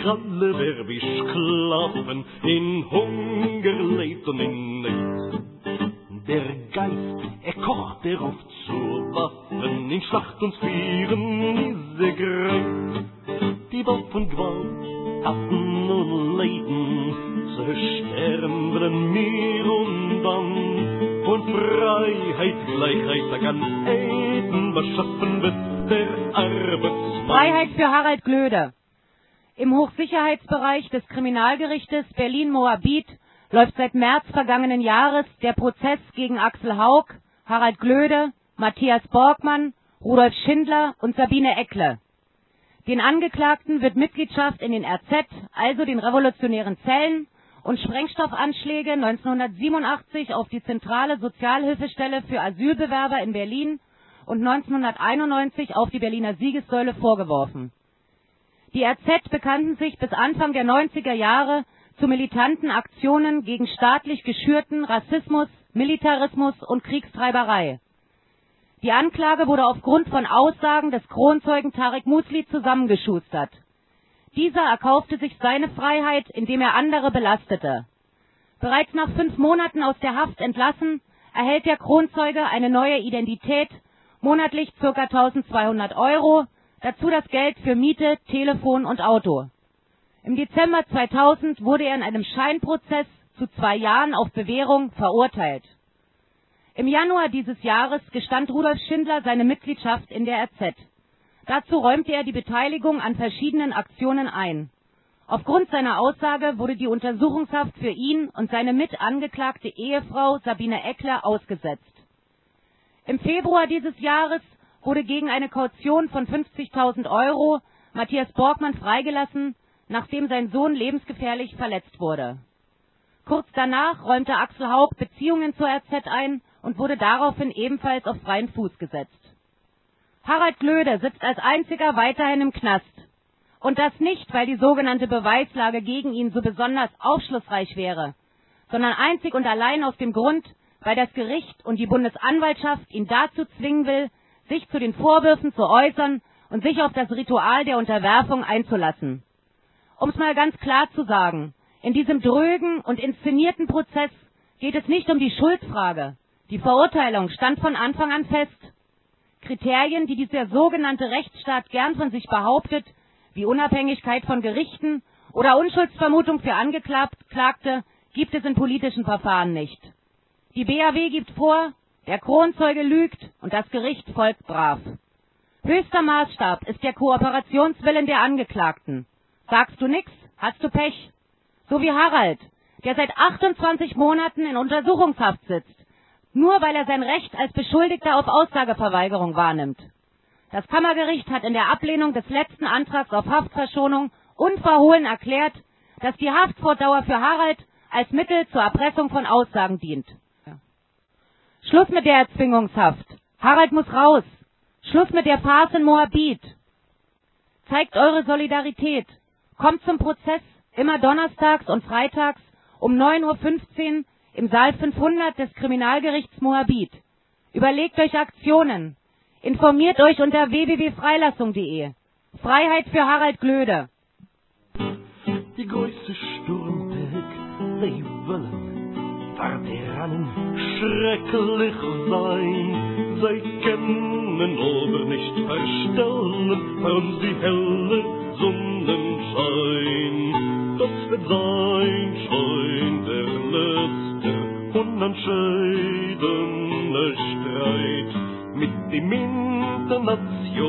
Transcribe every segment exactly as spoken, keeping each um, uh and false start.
wir alle wer wie Sklaven in Hunger lebt und in Neid. Der Geist, er kocht, er ruft zur Waffen, in Schlacht und Frieren ist er greif. Die Waffen Gewalt, Taten und Leiden, zerstören wollen mir und dann. Und Freiheit, Gleichheit, da kann Eden, was schaffen wird der Arbeitsmann. Freiheit für Harald Glöde. Im Hochsicherheitsbereich des Kriminalgerichtes Berlin-Moabit läuft seit März vergangenen Jahres der Prozess gegen Axel Haug, Harald Glöde, Matthias Borgmann, Rudolf Schindler und Sabine Eckle. Den Angeklagten wird Mitgliedschaft in den R Z, also den revolutionären Zellen, und Sprengstoffanschläge neunzehnhundertsiebenundachtzig auf die zentrale Sozialhilfestelle für Asylbewerber in Berlin und neunzehnhunderteinundneunzig auf die Berliner Siegessäule vorgeworfen. Die R Z bekannten sich bis Anfang der neunziger Jahre zu militanten Aktionen gegen staatlich geschürten Rassismus, Militarismus und Kriegstreiberei. Die Anklage wurde aufgrund von Aussagen des Kronzeugen Tarek Musli zusammengeschustert. Dieser erkaufte sich seine Freiheit, indem er andere belastete. Bereits nach fünf Monaten aus der Haft entlassen, erhält der Kronzeuge eine neue Identität, monatlich ca. eintausendzweihundert Euro, dazu das Geld für Miete, Telefon und Auto. Im Dezember zweitausend wurde er in einem Scheinprozess zu zwei Jahren auf Bewährung verurteilt. Im Januar dieses Jahres gestand Rudolf Schindler seine Mitgliedschaft in der R Z. Dazu räumte er die Beteiligung an verschiedenen Aktionen ein. Aufgrund seiner Aussage wurde die Untersuchungshaft für ihn und seine mitangeklagte Ehefrau Sabine Eckle ausgesetzt. Im Februar dieses Jahres wurde gegen eine Kaution von fünfzigtausend Euro Matthias Borgmann freigelassen, nachdem sein Sohn lebensgefährlich verletzt wurde. Kurz danach räumte Axel Haug Beziehungen zur R Z ein und wurde daraufhin ebenfalls auf freien Fuß gesetzt. Harald Glöde sitzt als einziger weiterhin im Knast. Und das nicht, weil die sogenannte Beweislage gegen ihn so besonders aufschlussreich wäre, sondern einzig und allein aus dem Grund, weil das Gericht und die Bundesanwaltschaft ihn dazu zwingen will, sich zu den Vorwürfen zu äußern und sich auf das Ritual der Unterwerfung einzulassen. Um es mal ganz klar zu sagen, in diesem drögen und inszenierten Prozess geht es nicht um die Schuldfrage. Die Verurteilung stand von Anfang an fest. Kriterien, die dieser sogenannte Rechtsstaat gern von sich behauptet, wie Unabhängigkeit von Gerichten oder Unschuldsvermutung für Angeklagte, gibt es in politischen Verfahren nicht. Die B A W gibt vor, der Kronzeuge lügt und das Gericht folgt brav. Höchster Maßstab ist der Kooperationswillen der Angeklagten. Sagst du nix, hast du Pech. So wie Harald, der seit achtundzwanzig Monaten in Untersuchungshaft sitzt, nur weil er sein Recht als Beschuldigter auf Aussageverweigerung wahrnimmt. Das Kammergericht hat in der Ablehnung des letzten Antrags auf Haftverschonung unverhohlen erklärt, dass die Haftfortdauer für Harald als Mittel zur Erpressung von Aussagen dient. Schluss mit der Erzwingungshaft. Harald muss raus. Schluss mit der Farce in Moabit. Zeigt eure Solidarität. Kommt zum Prozess, immer donnerstags und freitags um neun Uhr fünfzehn im Saal fünfhundert des Kriminalgerichts Moabit. Überlegt euch Aktionen. Informiert euch unter w w w punkt freilassung punkt de. Freiheit für Harald Glöde. Die größte Sturmtag, die wollen Vertiranen schrecklich sein. Sie können aber nicht verstellen, warum sie helle Sonnenschein. Das wird sein Schein der letzte unentschiedene Streit. Mit dem International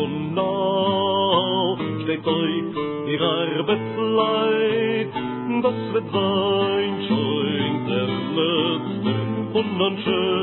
steht euch ihr Arbeitsleid. Das wird sein Schein der letzte unentschiedene